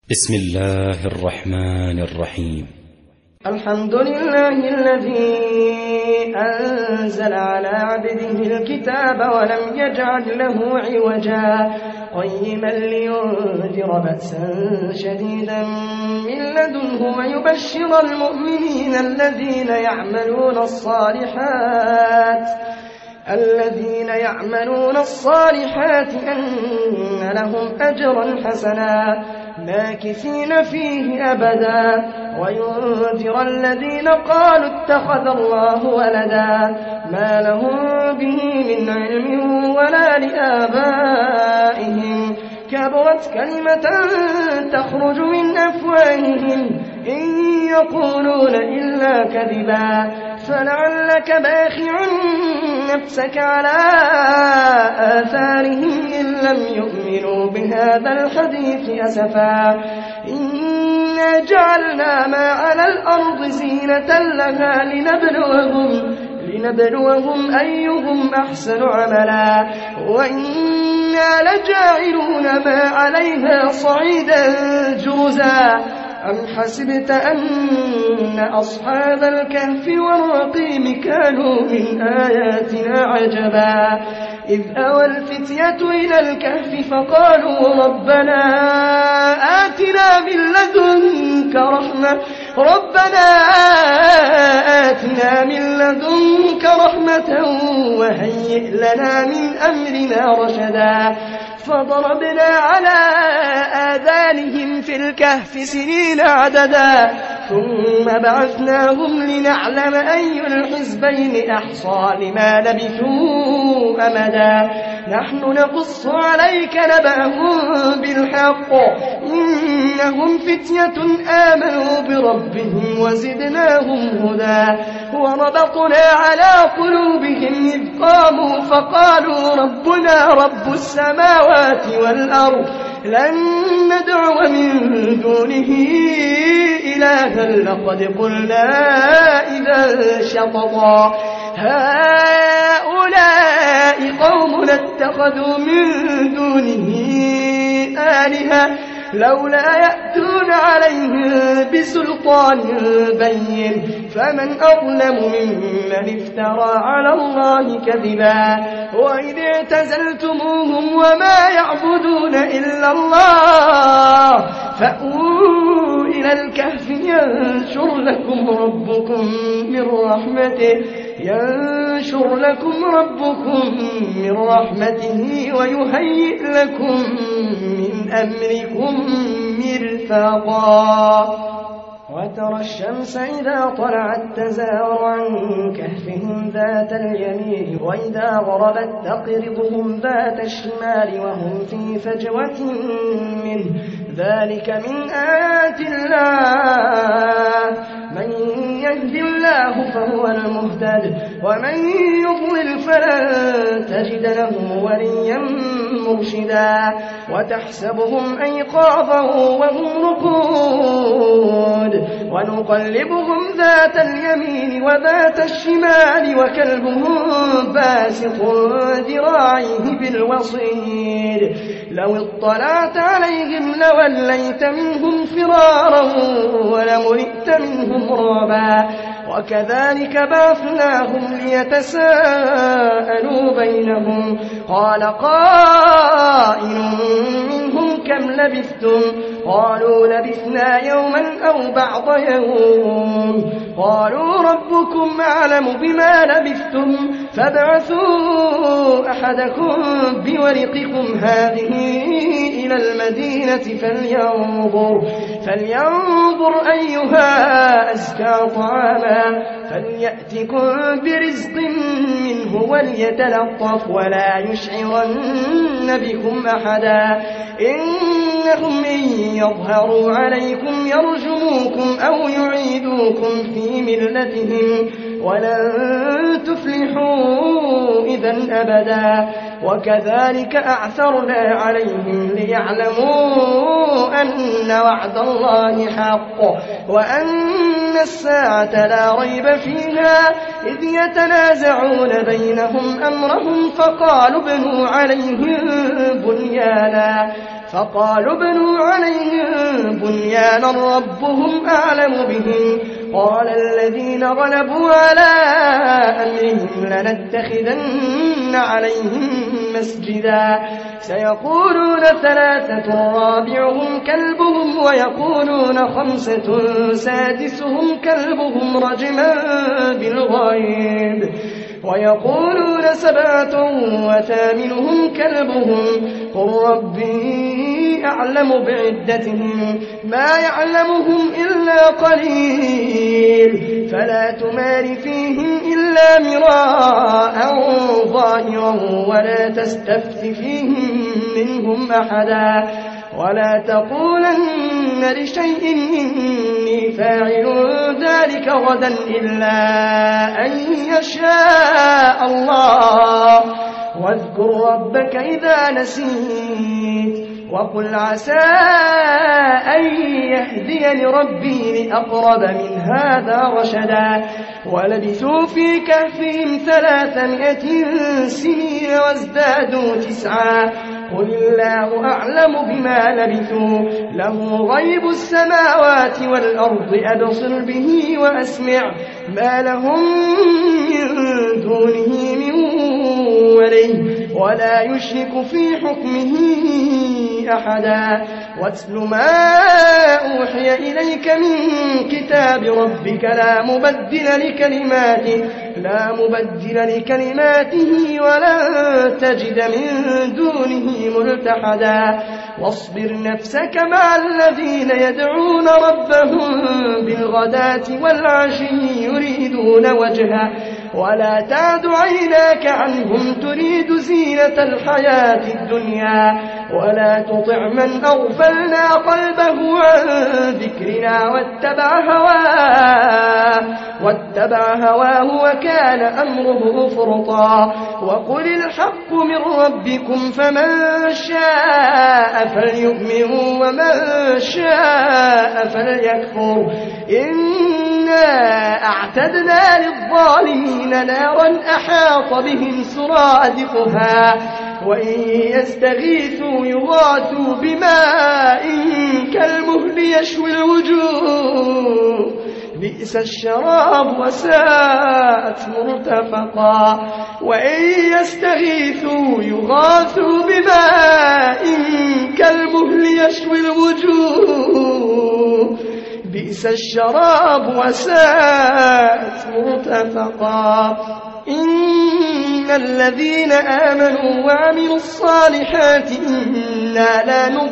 بسم الله الرحمن الرحيم. الحمد لله الذي أنزل على عبده الكتاب ولم يجعل له عوجا قيما لينذر بأسا شديدا من لدنه ويبشر المؤمنين الذين يعملون الصالحات أن لهم أجرا حسنا ماكثين فيه أبدا وينذر الذين قالوا اتخذ الله ولدا ما لهم به من علم ولا لآبائهم كبرت كلمة تخرج من أفواههم إن يقولون إلا كذبا فلعلك باخع نفسك على آثارهم إن لم يؤمنوا بهذا الحديث أسفا إنا جعلنا ما على الأرض زينة لها لنبلوهم أيهم أحسن عملا وإنا لجاعلون ما عليها صعيدا جرزا أم حسبت أن أصحاب الكهف والرقيم كانوا من آياتنا عجبا إذ أوى الفتية إلى الكهف فقالوا ربنا آتنا من لدنك رحمة وهيئ لنا من أمرنا رشدا فضربنا على آذانهم في الكهف سنين عددا ثم بعثناهم لنعلم أي الحزبين أحصى لما لبثوا أمدا نحن نقص عليك نبأهم بالحق إنهم فتية آمنوا بربهم وزدناهم هدى وربطنا على قلوبهم إذ قاموا فقالوا ربنا رب السماوات والأرض لن ندعو من دونه إلها لقد قلنا إذا شططا هؤلاء قوم اتخذوا من دونه آلهة لولا يأتون عليهم بسلطان بين فمن أظلم ممن افترى على الله كذبا وإذ اعتزلتموهم وما يعبدون إلا الله فأووا إلى الكهف ينشر لكم ربكم من رحمته ويهيئ لكم من أمركم مرفقا وترى الشمس إذا طلعت تزاور عن كهفهم ذات اليمين وإذا غربت تقرضهم ذات الشمال وهم في فجوة منه ذلك من آيات الله من يهد الله فهو المهتد ومن يضلل فلن تجد له وليا مرشدا وتحسبهم أيقاظا وهم رقود ونقلبهم ذات اليمين وذات الشمال وكلبهم باسط ذراعيه بالوصيد لو اطلعت عليهم لوليت منهم فرارا ولملئت منهم رعبا وكذلك بعثناهم ليتساءلوا بينهم قال قائل منهم كم لبثتم قالوا لبثنا يوما أو بعض يوم قالوا ربكم أعلم بما لبثتم فابعثوا أحدكم بورقكم هذه إلى المدينة فلينظر أيها أزكى طعاما فليأتكم برزق منه وليتلطف ولا يشعرن بكم أحدا إنهم إن يظهروا عليكم يرجموكم أو يعيدوكم في ملتهم ولن تفلحوا إذن أبدا وكذلك أعثرنا عليهم ليعلموا أن وعد الله حق وأن الساعة لا ريب فيها إذ يتنازعون بينهم أمرهم فقالوا ابنوا عليهم بنيانا ربهم أعلم بهم قال الذين غلبوا على أمرهم لنتخذن عليهم مسجدا سيقولون 3 رابعهم كلبهم ويقولون 5 سادسهم كلبهم رجما بالغيب ويقولون 7 وثامنهم كلبهم قل ربي أعلم بعدتهم ما يعلمهم إلا قليل فلا تمار فيهم إلا مراء ظاهرا ولا تستفت فيهم منهم أحدا ولا تقولن لشيء إني فاعل ذلك غدا إلا أن يشاء الله واذكر ربك إذا نسيت وقل عسى أن يهديني ربي لأقرب من هذا رشدا ولبثوا في كهفهم 300 سنين وازدادوا 9 قل الله أعلم بما لبثوا له غيب السماوات والأرض أبصر به وأسمع ما لهم من دونه من ولي ولا يشرك في حكمه أحدا واتل ما أوحي إليك من كتاب ربك لا مبدل لكلماته ولا تجد من دونه ملتحدا واصبر نفسك مع الذين يدعون ربهم بالغداة والعشي يريدون وجهه ولا تعد عيناك عنهم تريد زينة الحياة الدنيا ولا تطع من أغفلنا قلبه عن ذكرنا واتبع هواه وكان أمره فرطا وقل الحق من ربكم فمن شاء فليؤمن ومن شاء فليكفر إنا أعتدنا للظالمين نارا أحاط بهم سرادقها وإن يستغيثوا يغاثوا بماء كالمهل يشوي الوجوه بئس الشراب وساءت مرتفقا وإن يستغيثوا يغاثوا بماء كالمهل يشوي الوجوه بئس الشراب وساءت مرتفقا إن الذين آمنوا وعملوا الصالحات إنا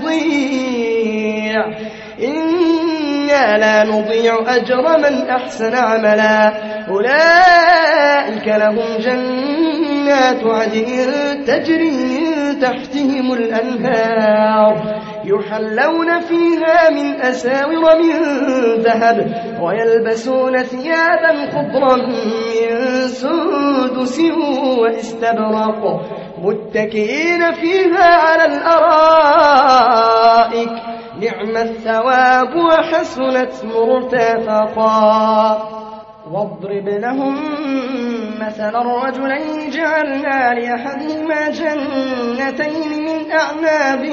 لا نضيع أجر من أحسن عملا أولئك لهم جنات عدن تجري من تحتهم الأنهار يحلون فيها من أساور من ذهب ويلبسون ثيابا خضرا من سندس واستبرق متكئين فيها على الأرائك نعم الثواب وحسنت مرتفقا واضرب لهم مثلا الرجلين جعلنا لأحدهما جنتين من أعناب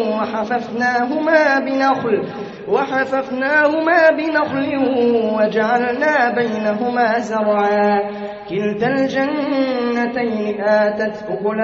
وحففناهما بنخل وجعلنا بينهما زرعا كلتا الجنتين آتت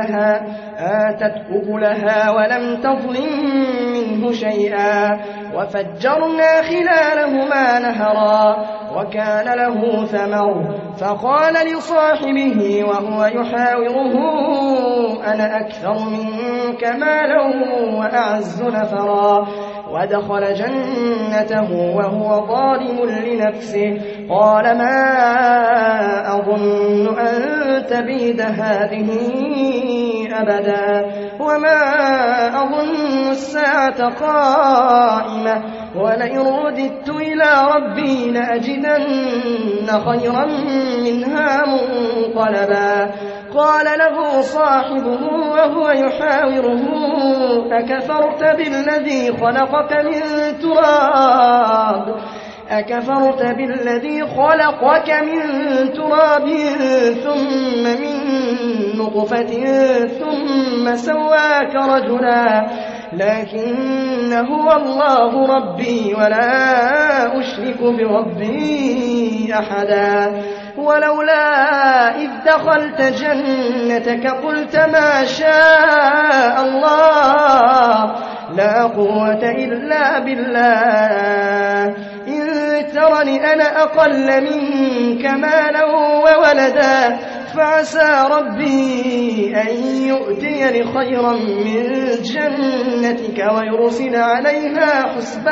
أكلها ولم تظلم منه شيئا وفجرنا خلالهما نهرا وكان له ثمر فقال لصاحبه وهو يحاوره أنا أكثر منك مالا وأعز نفرا ودخل جنته وهو ظالم لنفسه قال ما أظن أن تبيد هذه أبدا وما أظن الساعة قائمة ولئن رددت إلى ربي لأجدن خيرا منها منقلبا قال له صاحبه وهو يحاوره أكفرت بالذي خلقك من تراب ثم من نطفة ثم سواك رجلا لكن هو الله ربي ولا أشرك بربي أحدا ولولا إذ دخلت جنتك قلت ما شاء الله لا قوة إلا بالله إن ترني أنا أقل منك مالا وولدا فعسى ربي أن يؤتيني خيرا من جنتك ويرسل عليها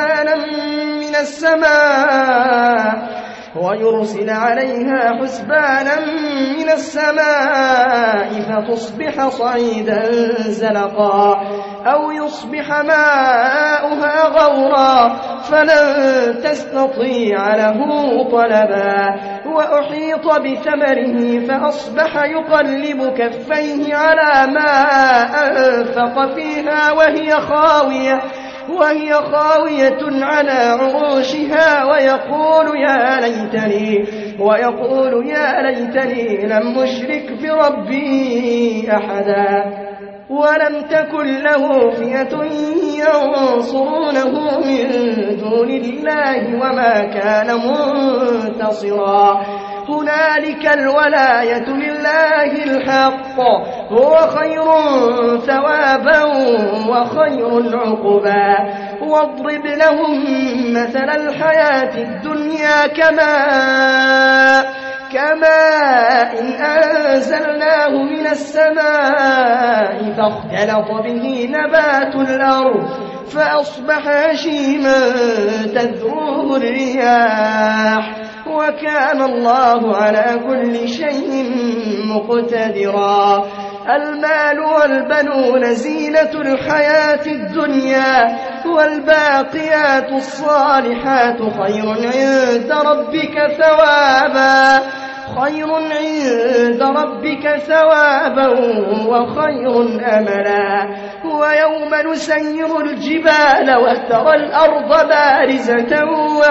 حسبانا من السماء فتصبح صعيدا زلقا أو يصبح ماؤها غورا فلن تستطيع له طلبا وأحيط بثمره فأصبح يقلب كفيه على ما أنفق فيها وهي خاوية على عروشها ويقول يا ليتني لم أشرك بربي أحدا ولم تكن له فئة ينصرونه من دون الله وما كان منتصرا هنالك الولاية لله الحق هو خير ثوابا وخير عقبا واضرب لهم مثل الحياة الدنيا كماء إن أنزلناه من السماء فاختلط به نبات الأرض فأصبح هشيما تذروه الرياح وكان الله على كل شيء مقتدرا المال والبنون زينة الحياة الدنيا والباقيات الصالحات خير عند ربك ثوابا وخير أملا ويوم نسير الجبال وترى الأرض بارزة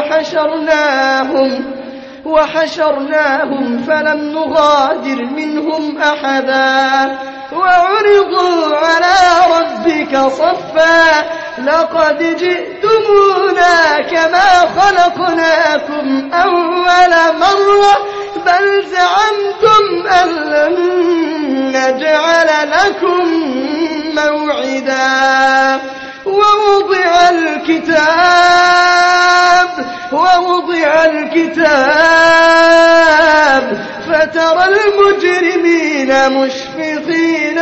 وحشرناهم فلم نغادر منهم أحدا وعرضوا على ربك صفا لقد جئتمونا كما خلقناكم أول مرة بل زعمتم أن لن نجعل لكم موعدا ووضع الكتاب فترى المجرمين مشفقين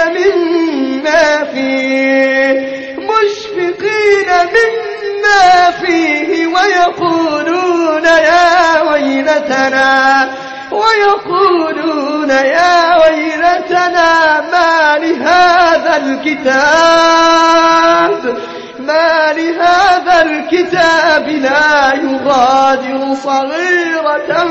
مما فيه ويقولون يا ويلتنا ما لهذا الكتاب لا يغادر صغيرة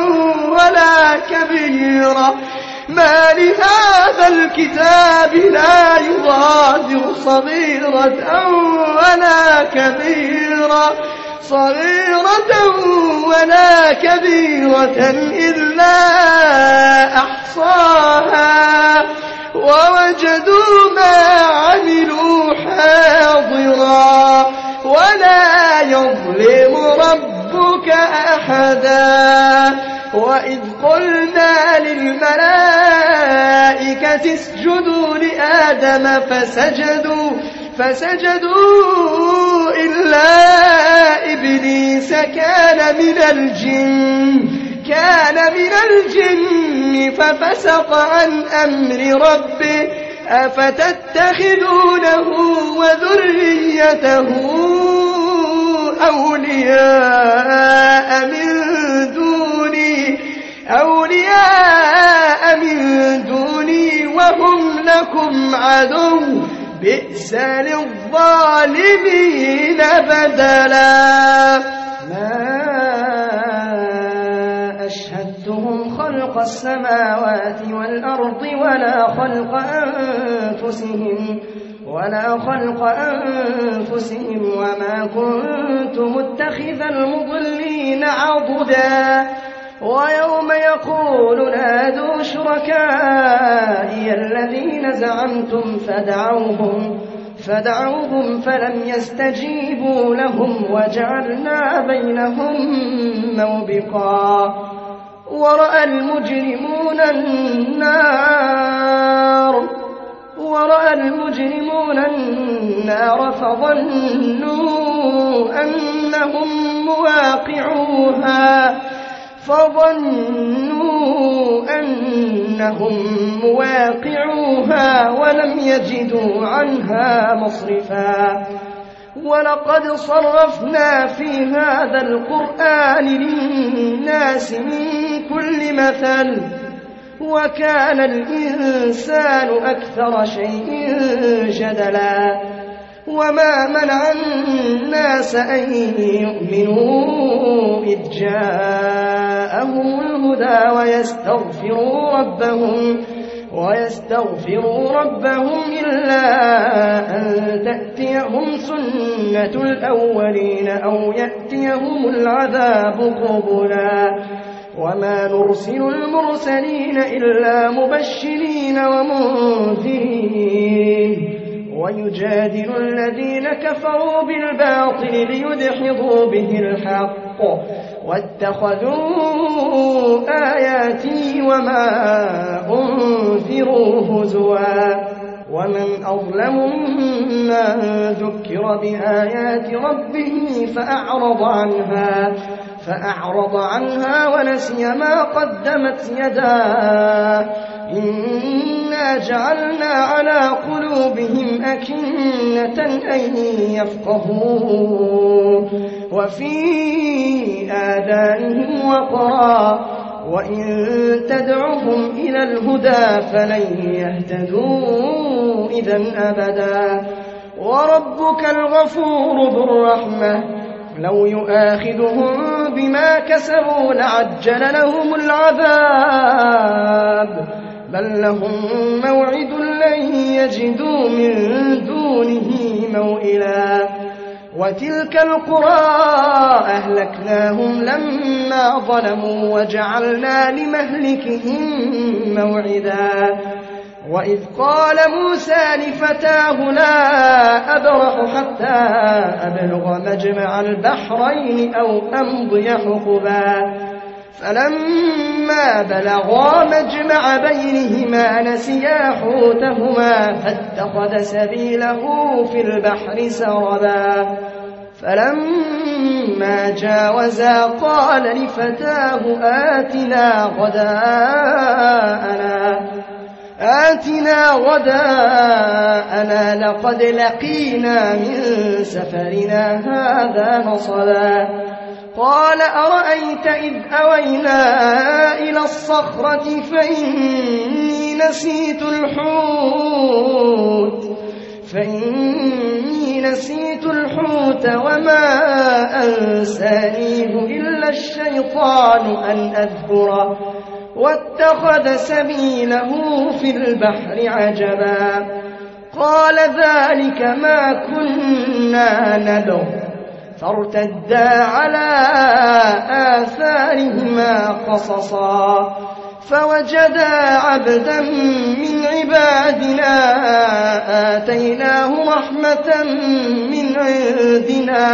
ولا كبيرة إلا أحصاها ووجدوا ما عملوا حاضرا ولا يظلم ربك أحدا وإذ قلنا للملائكة اسجدوا لآدم فسجدوا إلا إبليس كان من الجن ففسق عن أمر ربه أفتتخذونه وذريته أولياء من دوني وهم لكم عدو بئس للظالمين بدلا ما أشهدتهم خلق السماوات والأرض ولا خلق أنفسهم وما كنت متخذ المضلين عضدا ويوم يقول نادوا شركائي الذين زعمتم فدعوهم فلم يستجيبوا لهم وجعلنا بينهم موبقا ورأى المجرمون النار فظنوا أنهم مواقعوها ولم يجدوا عنها مصرفا ولقد صرفنا في هذا القرآن للناس من كل مثل وكان الإنسان أكثر شيء جدلا وما منع الناس أن يؤمنوا إذ جاءهم الهدى ويستغفروا ربهم إلا أن تأتيهم سنة الأولين أو يأتيهم العذاب قبلا وما نرسل المرسلين إلا مبشرين ومنذرين ويجادل الذين كفروا بالباطل ليدحضوا به الحق واتخذوا آياتي وما أنذروا هزوا ومن أظلم ممن ذكر بآيات ربه فأعرض عنها ونسي ما قدمت يداه إنا جعلنا على قلوبهم أكنة أن يفقهوا وفي آذانهم وقرا وإن تدعهم إلى الهدى فلن يهتدوا إذا أبدا وربك الغفور ذو الرحمة لو يؤاخذهم بما كسبوا لعجل لهم العذاب بل لهم موعد لن يجدوا من دونه موئلا وتلك القرى أهلكناهم لما ظلموا وجعلنا لمهلكهم موعدا وإذ قال موسى لفتاه لا أبرح حتى أبلغ مجمع البحرين أو أمضي حقبا فلما بلغا مجمع بينهما نسيا حوتهما فاتخذ سبيله في البحر سربا فلما جاوزا قال لفتاه آتنا غداءنا لقد لقينا من سفرنا هذا نصبا قال أرأيت إذ أوينا إلى الصخرة فإني نسيت الحوت وما أنسانيه إلا الشيطان أن أذكره واتخذ سبيله في البحر عجبا قال ذلك ما كنا نبغ فارتدا على آثارهما قصصا فوجدا عبدا من عبادنا آتيناه رحمة من عندنا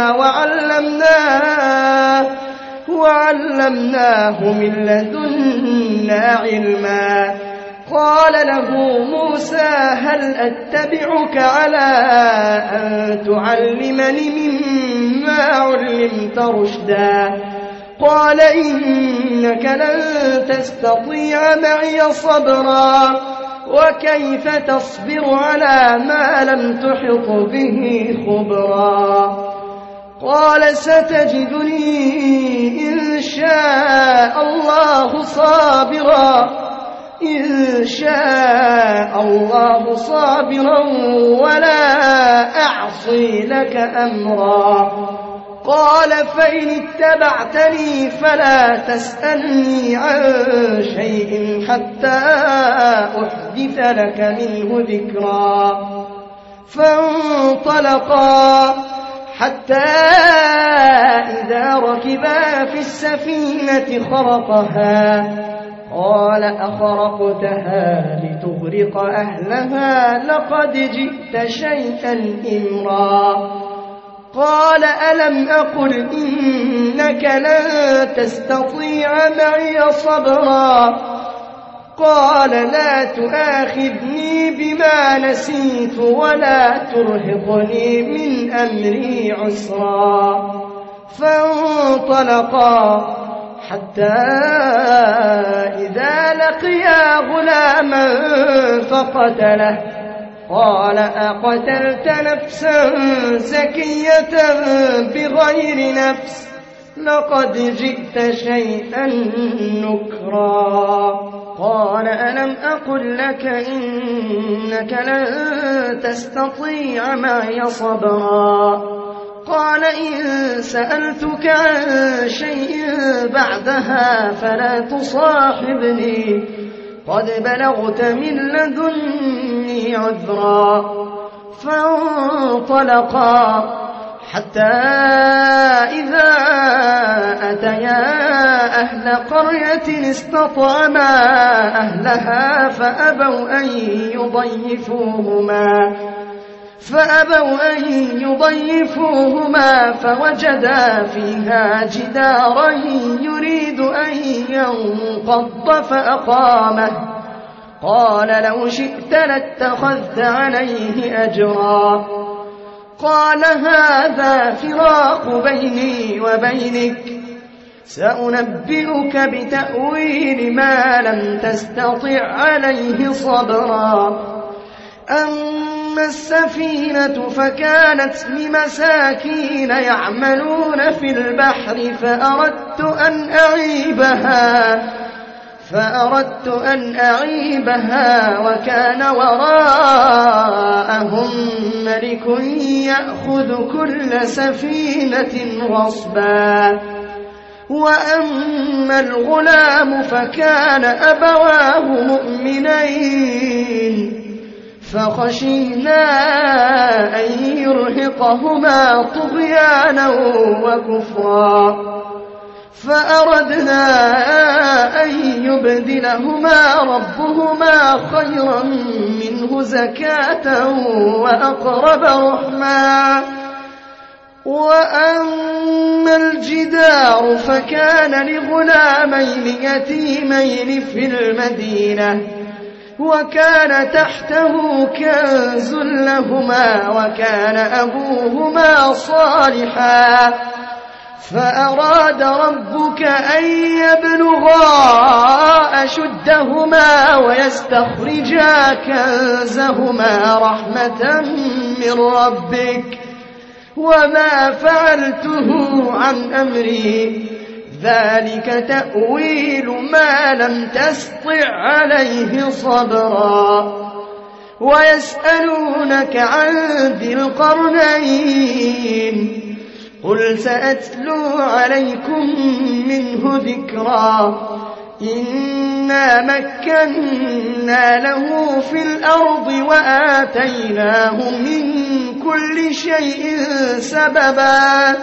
وعلمناه من لدنا علما قال له موسى هل أتبعك على أن تعلمني مما علمت رشدا قال إنك لن تستطيع معي صبرا وكيف تصبر على ما لم تحط به خبرا قال ستجدني إن شاء الله صابرا ولا أعصي لك أمرا قال فإن اتبعتني فلا تسألني عن شيء حتى أحدث لك منه ذكرا فانطلقا حتى إذا ركبا في السفينة قال أخرقتها لتغرق أهلها لقد جئت شيئا إمرا قال ألم أقل إنك لن تستطيع معي صبرا قال لا تؤاخذني بما نسيت ولا ترهقني من أمري عسرا فانطلقا حتى إذا لقيا غلاما فقتله قال أقتلت نفسا زكية بغير نفس لقد جئت شيئا نكرا قال ألم أقل لك إنك لن تستطيع معي صبرا قال إن سألتك عن شيء بعدها فلا تصاحبني قد بلغت من لدني عذرا فانطلقا حتى إذا أتيا أهل قرية استطعما أهلها فأبوا أن يضيفوهما فوجدا فيها جدارا يريد أن ينقض فأقامه قال لو شئت لاتخذت عليه أجرا قال هذا فراق بيني وبينك سأنبئك بتأويل ما لم تستطع عليه صبرا أما السفينة فكانت لمساكين يعملون في البحر فأردت أن أعيبها وكان وراءهم ملك يأخذ كل سفينة غصبا وأما الغلام فكان أبواه مؤمنين فخشينا أن يرهقهما طغيانا وكفرا فأردنا أن يبدلهما ربهما خيرا منه زكاة وأقرب رحما وأما الجدار فكان لغلامين يتيمين في المدينة وكان تحته كنز لهما وكان أبوهما صالحا فأراد ربك أن يبلغا أشدهما ويستخرجا كنزهما رحمة من ربك وما فعلته عن أمري ذلك تأويل ما لم تستطع عليه صبرا ويسألونك عن ذي القرنين قل سأتلو عليكم منه ذكرا إنا مكنا له في الأرض وآتيناه من كل شيء سببا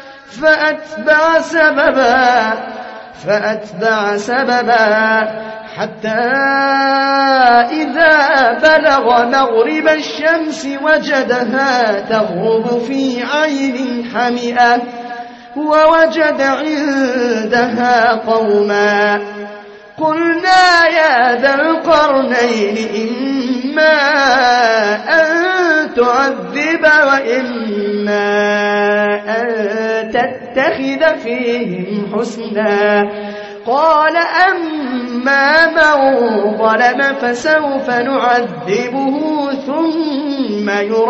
فأتبع سببا حتى إذا بلغ مغرب الشمس وجدها تغرب في عين حمئة ووجد عندها قوما قلنا يا ذا القرنين إما أن تعذب وإما أن تتخذ فيهم حسنا قال أما من ظلم فسوف نعذبه ثم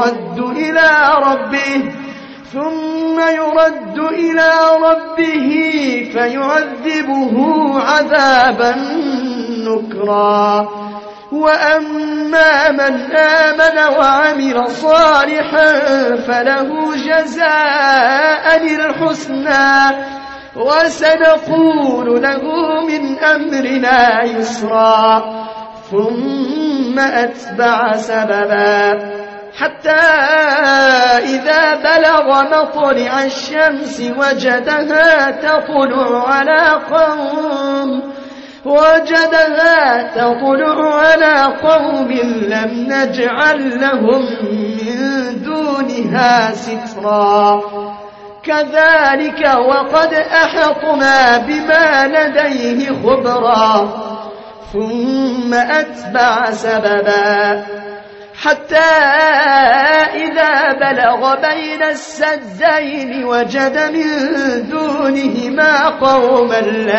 يرد إلى ربه فيعذبه عذابا نكرا وأما من آمن وعمل صالحا فله جزاء الحسنى وسنقول له من أمرنا يسرا ثم أتبع سببا حتى إذا بلغ مطلع الشمس وجدها تطلع على قوم وجدها تطلع على قوم لم نجعل لهم من دونها سترا كذلك وقد أحطنا بما لديه خبرا ثم أتبع سببا حتى إذا بلغ بين السدين وجد من دونهما قوما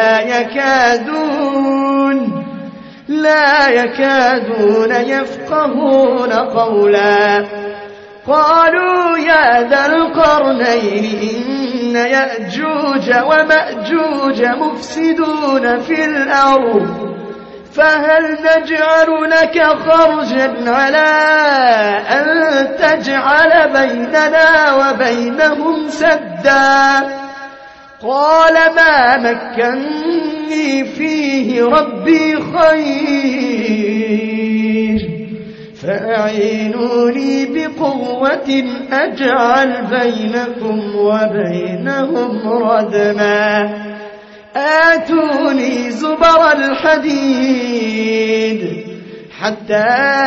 لا يكادون يفقهون قولا قالوا يا ذا القرنين إن يأجوج ومأجوج مفسدون في الأرض فهل نجعل لك خرجا على أن تجعل بيننا وبينهم سدا قال ما مكني فيه ربي خير فأعينوني بقوة أجعل بينكم وبينهم ردما آتوني زبر الحديد حتى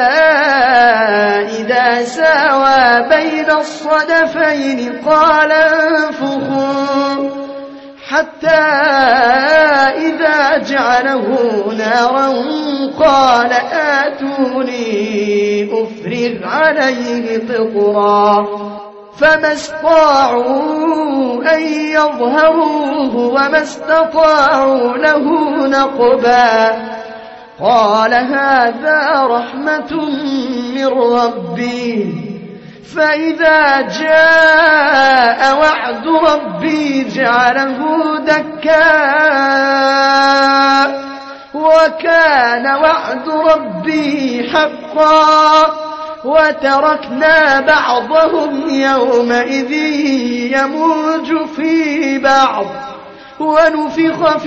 إذا ساوى بين الصدفين قال انفخوا حتى إذا جعله نارا قال آتوني أفرغ عليه قطرا فما استطاعوا أن يظهروه وما استطاعوا له نقبا قال هذا رحمة من ربي فإذا جاء وعد ربي جعله دكا وكان وعد ربي حقا وتركنا بعضهم يومئذ يموج في بعض ونفخ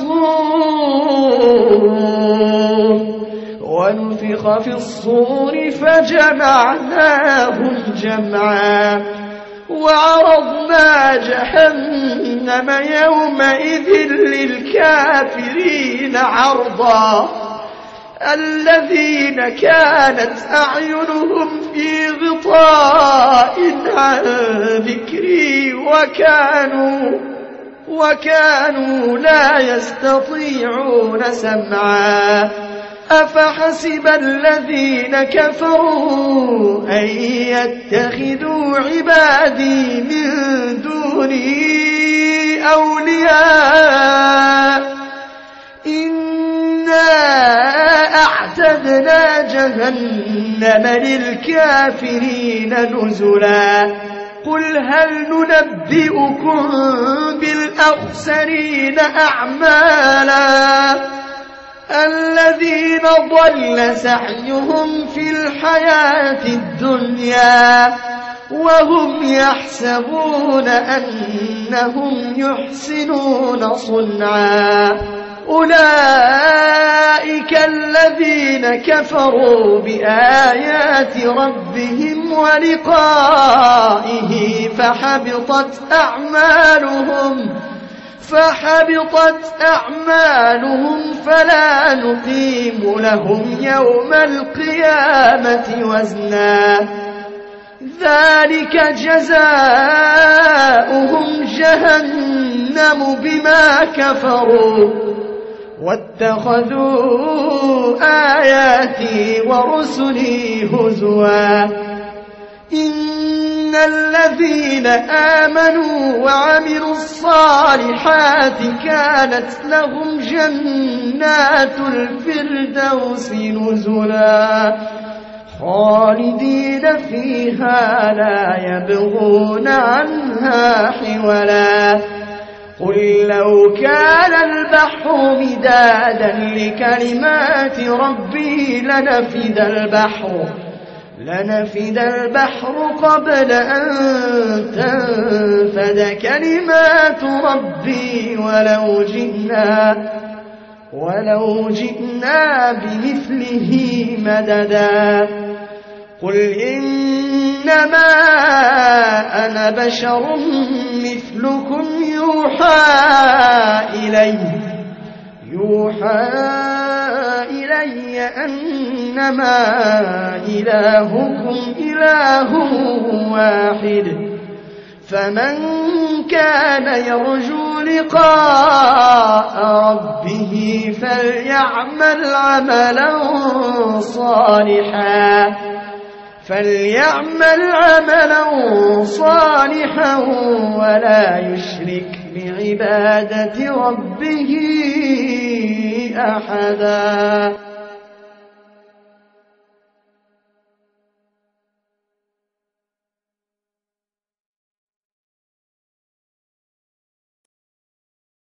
في الصور فجمعناهم جمعا وعرضنا جهنم يومئذ للكافرين عرضا الذين كانت أعينهم في غطاء عن ذكري وكانوا لا يستطيعون سمعا أفحسب الذين كفروا أن يتخذوا عبادي من دوني أولياء إنا أعتدنا جهنم للكافرين نزلا قل هل ننبئكم بالأخسرين أعمالا الذين ضل سعيهم في الحياة الدنيا وهم يحسبون أنهم يحسنون صنعا أولئك الذين كفروا بآيات ربهم ولقائه فحبطت أعمالهم فلا نقيم لهم يوم القيامة وزنا ذلك جزاؤهم جهنم بما كفروا واتخذوا آياتي ورسلي هزوا إن الذين آمنوا وعملوا الصالحات كانت لهم جنات الفردوس نزلا خالدين فيها لا يبغون عنها حولا قل لو كان البحر مدادا لكلمات ربي لنفد البحر قبل أن تنفد كلمات ربي ولو جئنا بمثله مددا قل إنما أنا بشر مثلكم يوحى كأنما إلهكم إله واحد فمن كان يرجو لقاء ربه فليعمل عملا صالحا ولا يشرك بعبادة ربه أحدا.